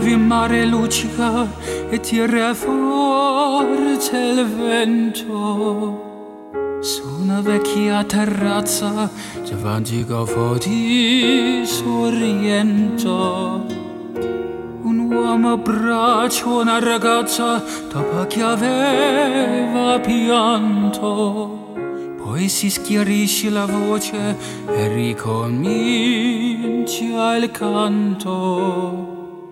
trovi il mare luccica e tira forte il vento. Su una vecchia terrazza davanti a di Sorrento, un uomo abbraccia una ragazza dopo che aveva pianto. Poi si schiarisce la voce e ricomincia il canto.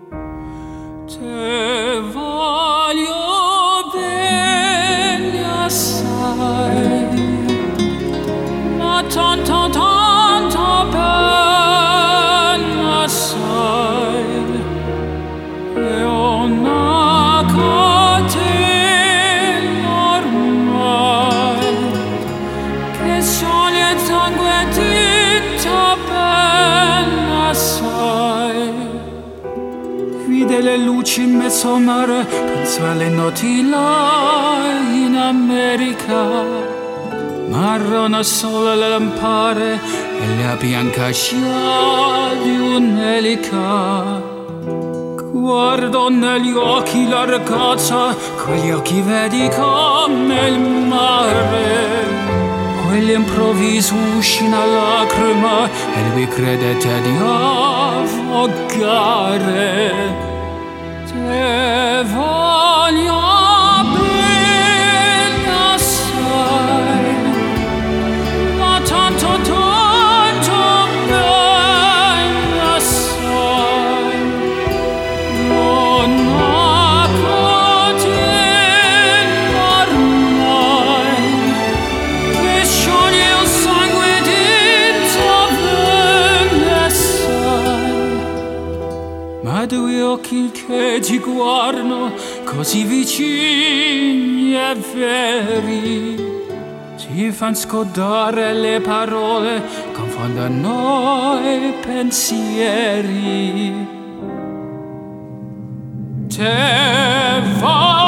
Te voglio bene assai, ma tanto bene assai, e una catena ormai, che soglia e sangue tinta bene assai. Vide le luci in mezzo al mare, pensò alle notti là in America. Marrona sola le lampare e la bianca scia di un'elica. Guardo negli occhi la ragazza, con gli occhi vedi come il mare. Poi all'improvviso uscì una lacrima e lui credette di affogare. Te voglio bene assai, ma tanto bene assai, una catena ormai, che scioglie il sangue dentro bene assai. Ma due occhi che ti guardano così vicini e veri, ci fan scordare le parole, confondono i pensieri. Te va